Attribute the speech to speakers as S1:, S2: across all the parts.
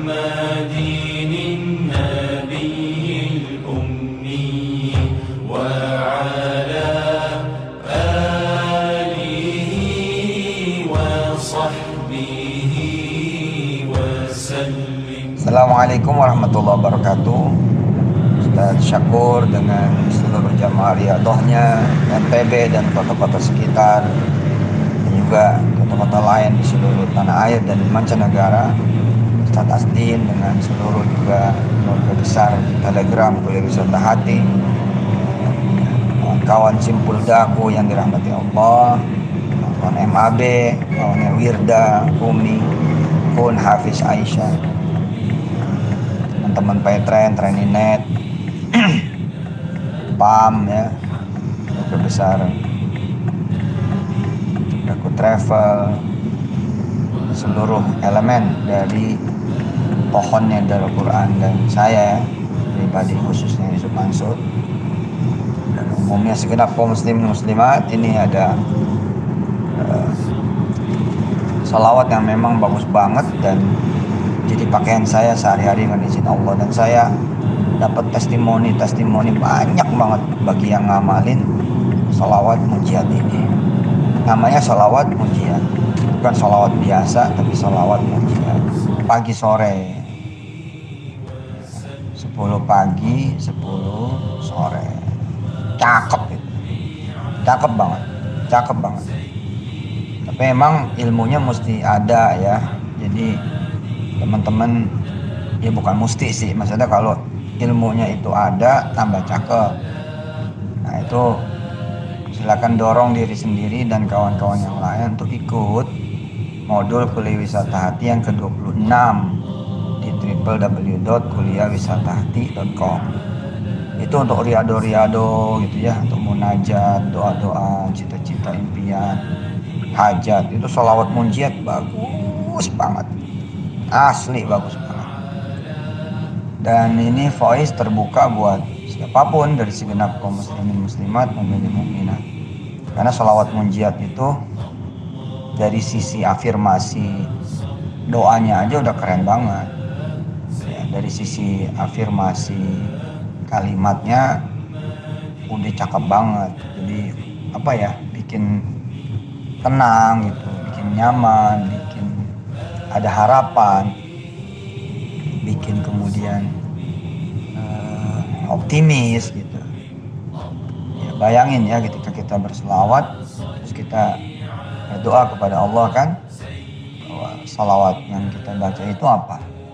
S1: محمد النبي الأمي وعلى آله وصحبه وسلم.
S2: Assalamualaikum warahmatullahi wabarakatuh. Ustaz Syakur dengan seluruh jamaah riyadhahnya, NTB dan kota-kota sekitar, dan juga kota-kota lain di seluruh tanah air dan mancanegara. Ustaz Asdin dengan seluruh juga keluarga besar Telegram Kuliah Wisata Hati, kawan Simpul Daku yang dirahmati Allah, kawan MAB, kawannya Wirda, Umi, Kun, Hafiz, Aisyah, teman-teman Petren, Treninet, PAM ya, keluarga besar Daku Travel, seluruh elemen dari pohonnya dari Al-Quran, dan saya pribadi khususnya Yusuf Mansur dan umumnya segenap kaum muslimin muslimat. Ini ada salawat yang memang bagus banget dan jadi pakaian saya sehari-hari dengan izin Allah, dan saya dapat testimoni banyak banget bagi yang ngamalin salawat mujiat ini. Namanya salawat mujiat, bukan salawat biasa tapi salawat mujiat. Pagi sore 10 pagi 10 sore, cakep itu, cakep banget. Tapi emang ilmunya mesti ada ya. Jadi teman-teman, ya bukan mesti sih, maksudnya kalau ilmunya itu ada tambah cakep. Nah itu silakan dorong diri sendiri dan kawan-kawan yang lain untuk ikut modul Kuliah Wisata Hati yang ke-26 di www.kuliahwisatahati.com. Itu untuk riado gitu ya, untuk munajat, doa-doa, cita-cita, impian, hajat. Itu sholawat munjiat bagus banget, asli bagus banget. Dan ini voice terbuka buat siapapun dari segenap kaum muslimin muslimat, mukminin mukminat. Karena sholawat munjiat itu dari sisi afirmasi doanya aja udah keren banget ya, dari sisi afirmasi kalimatnya udah cakep banget. Jadi apa ya, bikin tenang gitu, bikin nyaman, bikin ada harapan, bikin kemudian optimis gitu ya. Bayangin ya, ketika kita berselawat terus kita berdoa kepada Allah kan, bahwa salawat yang kita baca itu apa,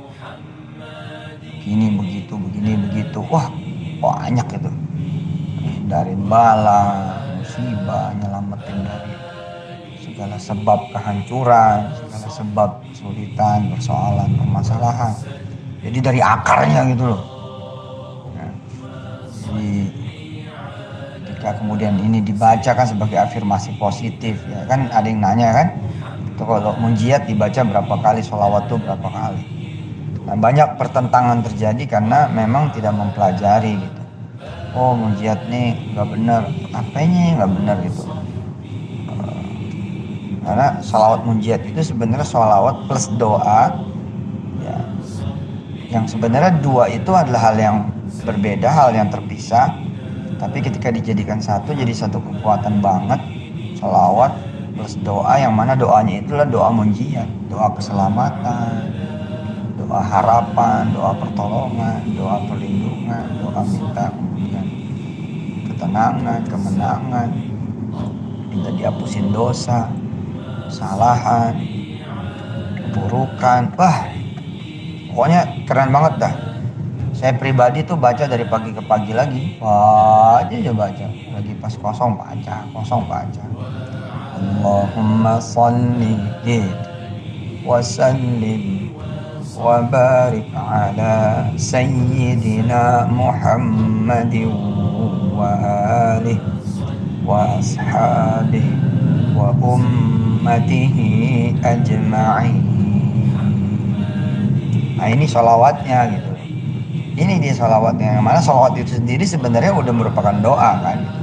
S2: begini begitu, wah banyak itu, hindarin bala musibah, nyelamatin dari segala sebab kehancuran, segala sebab kesulitan, persoalan, permasalahan. Jadi dari akarnya gitu loh. Nah, jadi ketika kemudian ini dibaca kan sebagai afirmasi positif ya kan, ada yang nanya kan, itu kalau munjiat dibaca berapa kali, sholawat tuh berapa kali. Nah, banyak pertentangan terjadi karena memang tidak mempelajari gitu. Oh munjiat nih nggak benar, apanya nggak benar gitu. Karena sholawat munjiat itu sebenarnya sholawat plus doa ya, yang sebenarnya dua itu adalah hal yang berbeda, hal yang terpisah, tapi ketika dijadikan satu jadi satu kekuatan banget. Sholawat plus doa, yang mana doanya itulah doa munjiat, doa keselamatan, doa harapan, doa pertolongan, doa perlindungan, doa minta kemudian ketenangan, kemenangan, minta dihapusin dosa, kesalahan, keburukan. Wah pokoknya keren banget dah. Saya pribadi tuh baca dari pagi ke pagi lagi, wah aja baca, lagi pas kosong baca. Allahumma sholli wa sallim wa barik ala sayyidina Muhammadin wa alihi wa ashabihi wa ummatihi ajma'in. Nah ini sholawatnya gitu. Ini dia sholawatnya, yang mana sholawat itu sendiri sebenarnya udah merupakan doa kan gitu.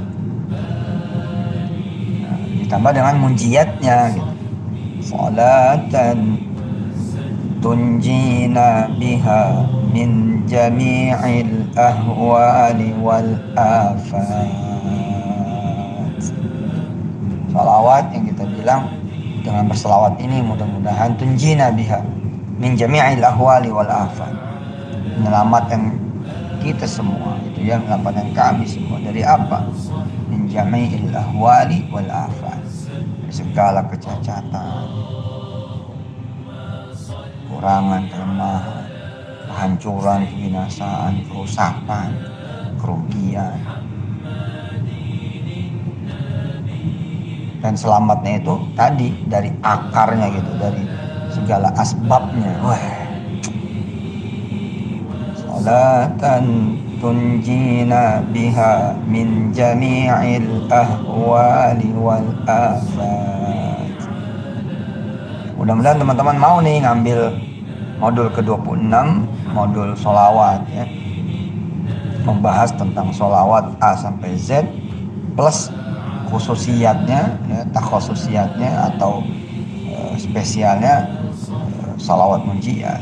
S2: Nah, ditambah dengan munjiatnya gitu. Salatan tunjina biha min jami'il ahwali wal afat. Salawat yang kita bilang, dengan berselawat ini mudah-mudahan tunjina biha min jami'il ahwali wal afat, menyelamatkan kita semua, itu ya, menyelamatkan kami semua dari apa? Min jami'il ahwali wal afat, dari segala kecacatan, kekurangan, kelemahan, kehancuran, kebinasaan, kerusakan, kerugian. Dan selamatnya itu tadi dari akarnya gitu, dari segala asbabnya. Wah. Salatan tunjina biha min jami'il ahwali wal afat. Mudah-mudahan teman-teman mau nih ngambil modul ke-26, modul sholawat ya. Membahas tentang sholawat A sampai Z plus khususiyatnya ya, takhususiyatnya atau spesialnya sholawat munjiat.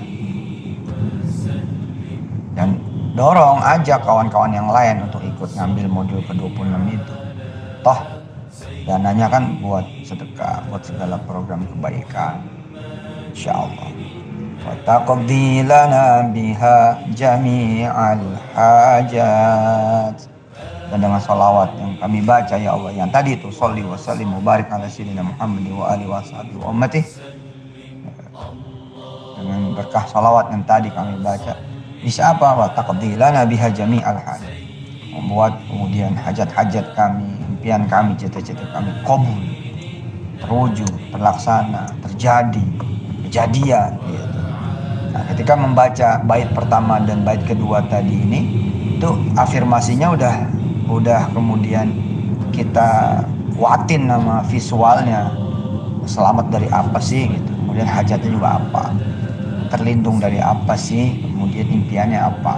S2: Dan dorong aja kawan-kawan yang lain untuk ikut ngambil modul ke-26 itu. Toh dananya kan buat sedekah, buat segala program kebaikan, insyaallah. Wa taqdi lana biha jami'al hajat. Dan dengan salawat yang kami baca ya Allah, yang tadi itu sholli wa sallim wa barik ala sayyidina Muhammad wa alihi wa sahbihi wa ummatihi, dengan berkah salawat yang tadi kami baca bisa apa? Wa taqdi lana biha jami'al hajat, membuat kemudian hajat-hajat kami, impian kami, cita-cita kami qabul, terwujud, terlaksana, terjadi, kejadian gitu. Nah, ketika membaca bait pertama dan bait kedua tadi ini, itu afirmasinya udah kemudian kita kuatin nama visualnya, selamat dari apa sih gitu, kemudian hajatnya juga apa, terlindung dari apa sih, kemudian impiannya apa.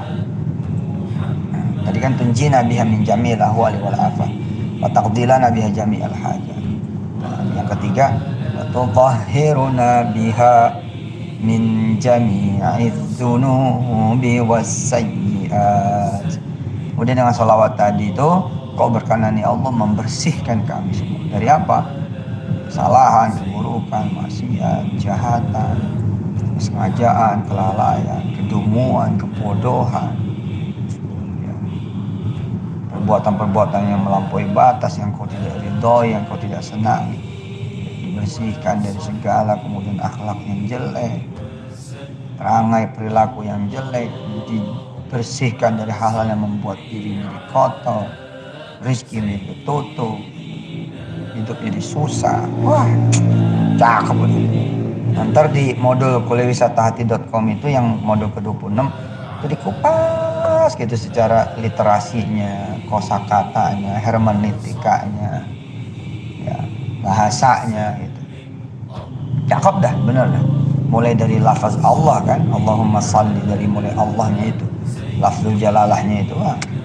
S2: Nah, tadi kan tunjina biha min jami'il ahwali wal afat wa taqdilana biha jami'al hajat. Nah, yang ketiga wa tutahhiruna biha min jami'iz dzunubi was sayyi'at. Kemudian dengan sholawat tadi itu kau berkenan ya Allah membersihkan kami semua dari apa? Kesalahan, keburukan, maksiat, kejahatan, kesengajaan, kelalaian, kedunguan, kebodohan, ya, perbuatan-perbuatan yang melampaui batas, yang kau tidak ridhoi, yang kau tidak senangi. Dibersihkan dari segala kemudian akhlak yang jelek, perangai perilaku yang jelek, dibersihkan dari hal-hal yang membuat diri menjadi kotor, rezeki menjadi ketutup, hidup jadi susah. Wah, cakep ini. Ntar di modul kuliahwisatahati.com itu yang modul ke-26 itu dikupas gitu secara literasinya, kosakatanya, hermeneutikanya, ya, bahasanya gitu. Cakep dah, bener dah. Mulai dari lafaz Allah kan, Allahumma salli, dari mulai Allahnya itu, lafzul jalalahnya itu.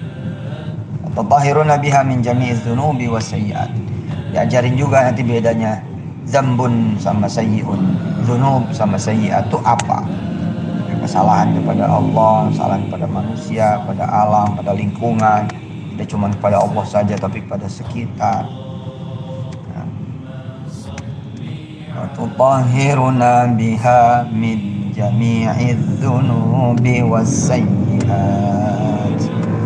S2: Tatahhiruna biha min jami'iz dzunubi was sayyi'at. Diajarin juga nanti bedanya zambun sama sayyi'un, dzunub sama sayyi'at itu apa? Kesalahan kepada Allah, kesalahan kepada manusia, pada alam, pada lingkungan, tidak cuma kepada Allah saja tapi kepada sekitar. Tutahhiruna biha min jami'iz dzunubi was sayyi'at.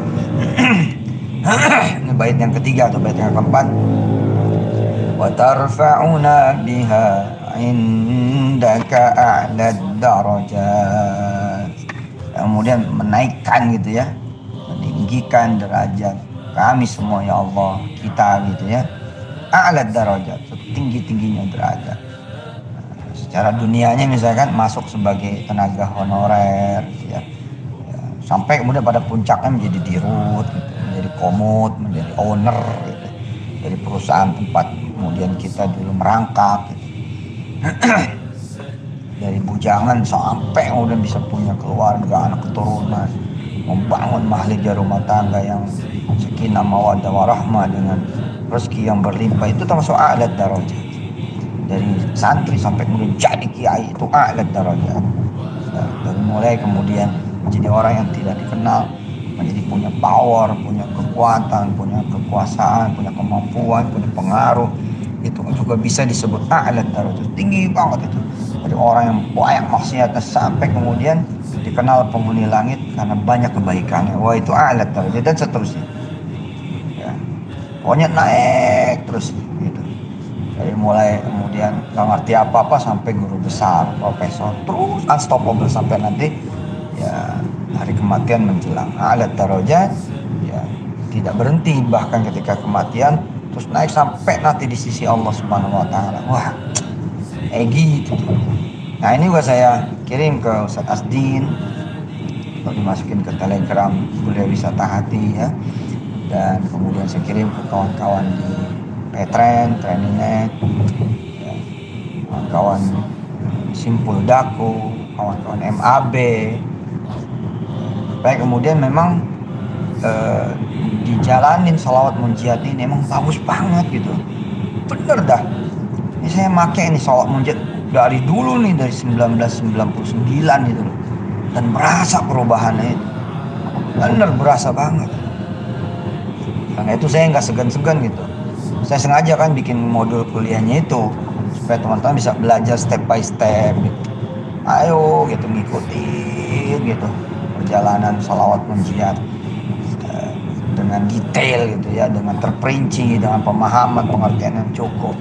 S2: Ini bait yang ketiga atau bait yang keempat. Wa tarfa'una biha indaka a'lad darajat. Kemudian menaikkan gitu ya, meninggikan derajat kami semua ya Allah, kita gitu ya. A'lad darajat, setinggi-tingginya derajat. Secara dunianya misalkan masuk sebagai tenaga honorer gitu ya. Sampai kemudian pada puncaknya menjadi dirut gitu, menjadi komut, menjadi owner gitu, dari perusahaan tempat kemudian kita dulu merangkak gitu. Dari bujangan sampai kemudian bisa punya keluarga, anak keturunan, membangun mahligai rumah tangga yang sakinah mawaddah warahmah dengan rezeki yang berlimpah, itu termasuk a'lad darajat. Dari santri sampai kemudian jadi kiai itu a'lad darajat. Dari mulai kemudian menjadi orang yang tidak dikenal, menjadi punya power, punya kekuatan, punya kekuasaan, punya kemampuan, punya pengaruh, itu juga bisa disebut a'la darajat, tinggi banget itu. Dari orang yang banyak maksiatnya sampai kemudian dikenal penghuni langit karena banyak kebaikannya, wah itu a'la darajat, dan seterusnya ya. Pokoknya naik terus gitu. Dari mulai kemudian nggak ngerti apa-apa sampai guru besar, profesor, terus unstoppable sampai nanti ya hari kematian menjelang. A'la darajat ya, tidak berhenti bahkan ketika kematian, terus naik sampai nanti di sisi Allah Subhanahu wa taala. Wah, gitu. Nah, ini juga saya kirim ke Ustadz Asdin untuk dimasukin ke Telegram Kuliah Wisata Hati ya. Dan kemudian saya kirim ke kawan-kawan di Petren, Trainingnet, ya, kawan-kawan Simpul Daku, kawan-kawan MAB. Baik, kemudian memang dijalanin sholawat munjiat ini memang bagus banget gitu. Bener dah. Ini saya pakai ini sholawat munjiat dari dulu nih, dari 1999 gitu loh. Dan berasa perubahannya itu. Bener berasa banget. Karena itu saya nggak segan-segan gitu. Saya sengaja kan bikin modul kuliahnya itu supaya teman-teman bisa belajar step by step gitu. Ayo gitu ngikutin gitu perjalanan sholawat munjiat dengan detail gitu ya, dengan terperinci, dengan pemahaman pengertian yang cukup.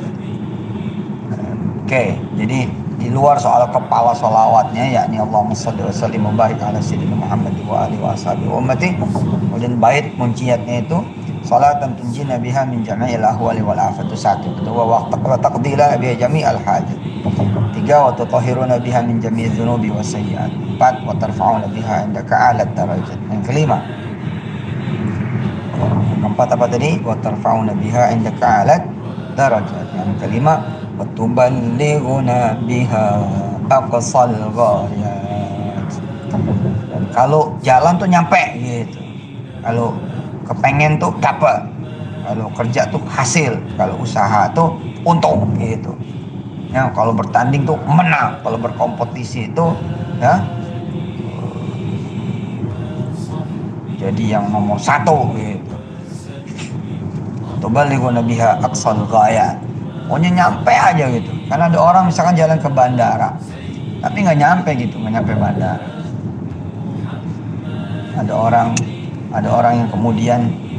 S2: Oke, jadi di luar soal kepala sholawatnya yakni Allahumma shalli wa sallim wa barik ala sayyidina Muhammad wa alihi washabihi wa ummati, kemudian bait munjiatnya itu salatan tunjina biha min jami'il ahwali wal afat, itu satu. Kedua, wa taqdila biha jami'al hajat. Tiga, wa tutahhiruna biha min jami'idz dzunubi was sayyi'at. Empat, wa tarfa'una biha indaka a'la darajat. Yang kelima, keempat apa tadi? Wa tarfa'una biha indaka a'la darajat. Yang kelima, wa tuballighuna biha aqsal ghayat. Dan kalau jalan tuh nyampe gitu. Kalau kepengen tuh dapat, kalau kerja tuh hasil, kalau usaha tuh untung gitu ya, kalau bertanding tuh menang, kalau berkompetisi itu ya jadi yang nomor satu gitu. Tuballighuna biha aqsal ghayat, pokoknya nyampe aja gitu. Karena ada orang misalkan jalan ke bandara tapi nggak nyampe gitu, nggak nyampe bandara. Ada orang yang kemudian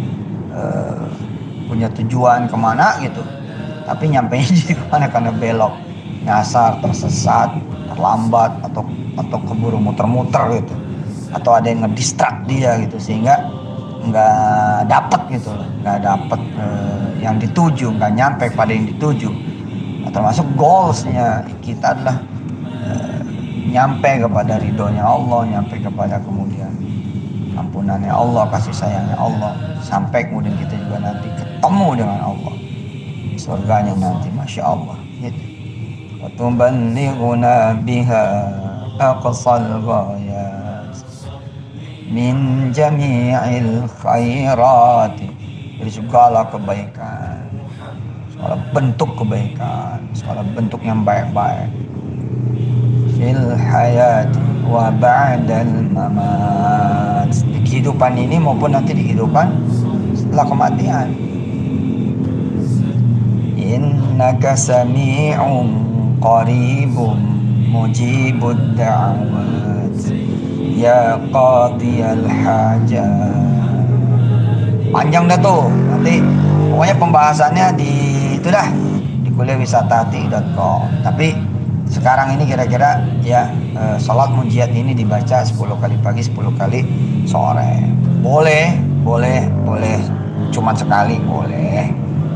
S2: punya tujuan kemana gitu, tapi nyampenya jadi kemana karena belok, nyasar, tersesat, terlambat, atau keburu muter-muter gitu, atau ada yang ngedistrak dia gitu sehingga nggak dapet gitu, nggak dapet yang dituju, nggak nyampe pada yang dituju. Nah, termasuk goalsnya kita adalah nyampe kepada ridhonya Allah, nyampe kepada kemudian ampunannya Allah, kasih sayangnya Allah, sampai kemudian kita juga nanti ketemu dengan Allah surganya nanti, masya Allah gitu. Wa tuballighuna biha aqsal ghayat min jami'il khairat, dari segala kebaikan, segala bentuk kebaikan, segala bentuk yang baik-baik, fil hayati wa ba'dal mamat, di kehidupan ini maupun nanti di kehidupan setelah kematian. Innaka sami'un qaribun mujibud da'wat ya qadiyal hajat. Panjang dah tuh, nanti pokoknya pembahasannya di itu dah di kuliahwisatahati.com. Tapi sekarang ini kira-kira ya salat munjiat ini dibaca 10 kali pagi, 10 kali sore. Boleh cuman sekali boleh.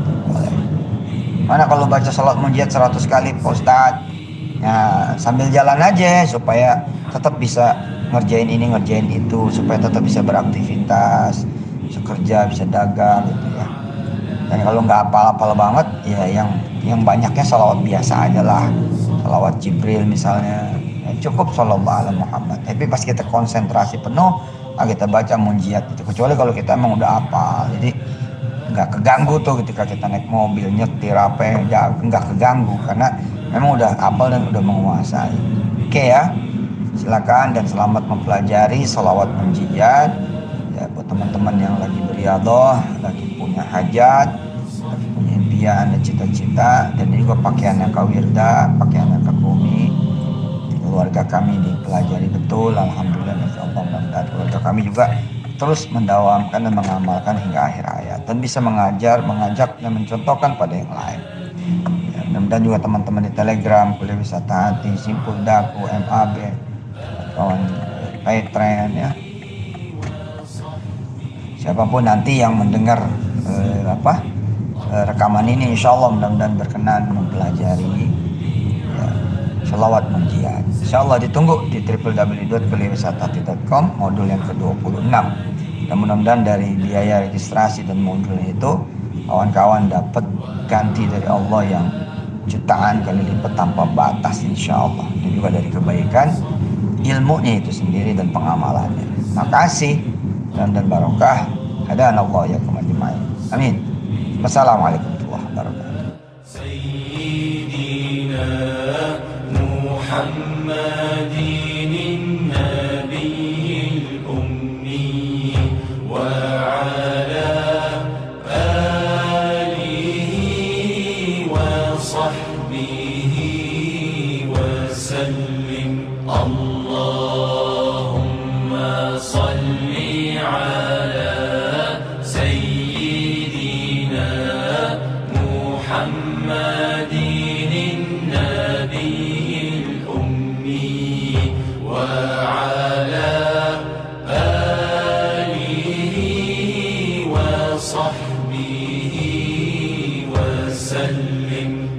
S2: Mana kalau baca salat munjiat 100 kali Pak Ustadz? Ya, sambil jalan aja supaya tetap bisa ngerjain ini, ngerjain itu, supaya tetap bisa beraktivitas, bisa kerja, bisa dagang gitu ya. Dan kalau nggak hafal-hafal banget ya yang banyaknya salawat biasa aja lah. Salawat Jibril misalnya, ya cukup sallallahu ala Muhammad. Tapi pas kita konsentrasi penuh, kita baca munjiat itu. Kecuali kalau kita emang udah hafal, jadi nggak keganggu tuh ketika kita naik mobil, nyetir apa, nggak keganggu karena memang udah hafal dan udah menguasai. Oke ya. Silakan dan selamat mempelajari salawat munjiat. Ya, buat teman-teman yang lagi beriadah, lagi punya hajat, lagi punya impian dan cita-cita, dan ini juga pakaian yang kawirda, pakaian yang kakumi. Keluarga kami dipelajari betul, alhamdulillah, insyaallah, mudah-mudahan keluarga kami juga terus mendawamkan dan mengamalkan hingga akhir hayat dan bisa mengajar, mengajak dan mencontohkan pada yang lain. Ya, mudah-mudahan juga teman-teman di Telegram, Kuliah Wisata Hati, Simpul Daku, MAB, kawan Paytrend, ya, siapapun nanti yang mendengar rekaman ini, insya Allah mudah-mudahan berkenan mempelajari salawat munjiat. Insya Allah ditunggu di www.kuliahwisatahati.com modul yang ke-26. Dan mudah-mudahan dari biaya registrasi dan modul itu kawan-kawan dapat ganti dari Allah yang jutaan kali lipat tanpa batas, insya Allah. Dan juga dari kebaikan ilmunya itu sendiri dan pengamalannya. Makasih dan barokah. Hadanallahu yakum ajmain. Amin. Wassalamualaikum warahmatullahi wabarakatuh.
S1: سيدنا محمد